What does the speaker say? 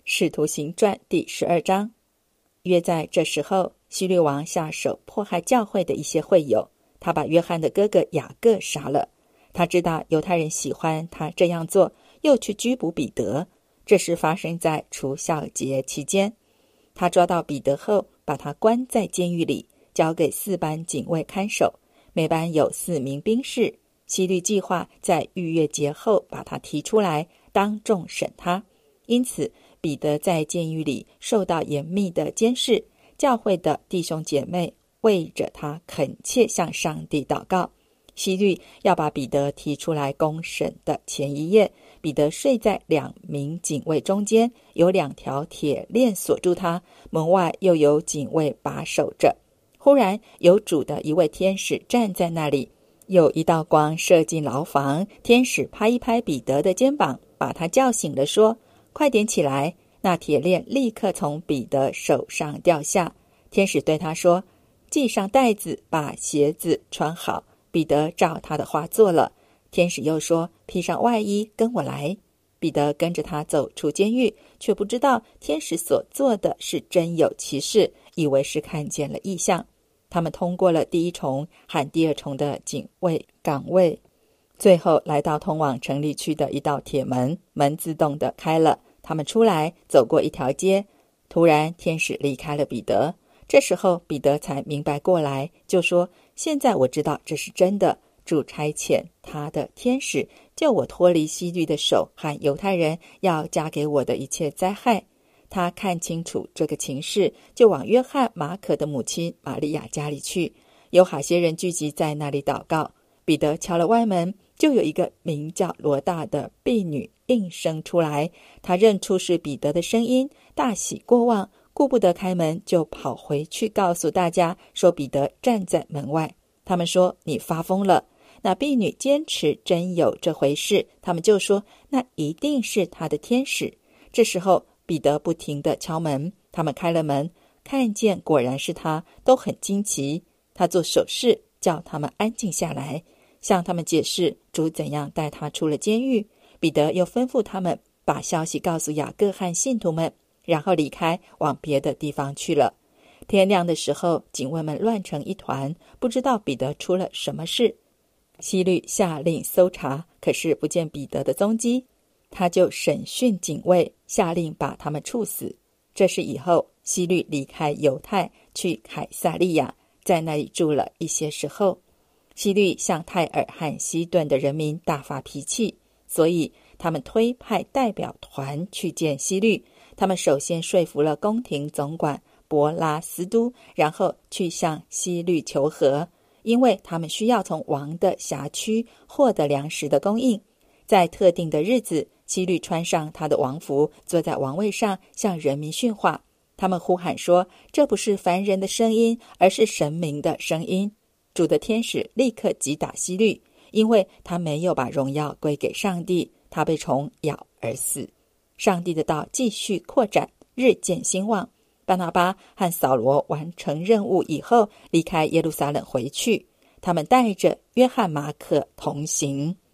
使徒行传第12章。约在这时候，希律王下手迫害教会的一些会友，他把约翰的哥哥雅各杀了。他知道犹太人喜欢他这样做，又去拘捕彼得。这事发生在除酵节期间。他抓到彼得后，把他关在监狱里，交给4班警卫看守，每班有4名兵士。希律计划在逾越节后把他提出来，当众审他。因此彼得在监狱里受到严密的监视，教会的弟兄姐妹为着他恳切向上帝祷告。希律要把彼得提出来公审的前一夜，彼得睡在2名警卫中间，有2条铁链锁住他，门外又有警卫把守着。忽然有主的一位天使站在那里，有一道光射进牢房，天使拍一拍彼得的肩膀，把他叫醒了，说：快点起来。那铁链立刻从彼得手上掉下。天使对他说：系上带子，把鞋子穿好。彼得照他的话做了。天使又说：披上外衣，跟我来。彼得跟着他走出监狱，却不知道天使所做的是真有其事，以为是看见了异象。他们通过了第一重和第2重的警卫岗位，最后来到通往城里去的一道铁门，门自动的开了。他们出来，走过一条街，突然天使离开了彼得。这时候彼得才明白过来，就说：现在我知道这是真的，主差遣他的天使救我脱离希律的手和犹太人要加给我的一切灾害。他看清楚这个情势，就往约翰马可的母亲玛利亚家里去，有好些人聚集在那里祷告。彼得敲了外门，就有一个名叫罗大的婢女应声出来，她认出是彼得的声音，大喜过望，顾不得开门，就跑回去告诉大家，说彼得站在门外。他们说：你发疯了。那婢女坚持真有这回事，他们就说：那一定是他的天使。这时候彼得不停地敲门，他们开了门，看见果然是他，都很惊奇。他做手势叫他们安静下来，向他们解释主怎样带他出了监狱。彼得又吩咐他们把消息告诉雅各和信徒们，然后离开，往别的地方去了。天亮的时候，警卫们乱成一团，不知道彼得出了什么事。希律下令搜查，可是不见彼得的踪迹，他就审讯警卫，下令把他们处死。这是以后，希律离开犹太，去凯撒利亚，在那里住了一些时候。希律向泰尔和西顿的人民大发脾气，所以他们推派代表团去见希律。他们首先说服了宫廷总管伯拉斯都，然后去向希律求和，因为他们需要从王的辖区获得粮食的供应。在特定的日子，希律穿上他的王服，坐在王位上，向人民训话。他们呼喊说：这不是凡人的声音，而是神明的声音。主的天使立刻击打希律，因为他没有把荣耀归给上帝，他被虫咬而死。上帝的道继续扩展，日渐兴旺。巴拿巴和扫罗完成任务以后，离开耶路撒冷回去，他们带着约翰马可同行。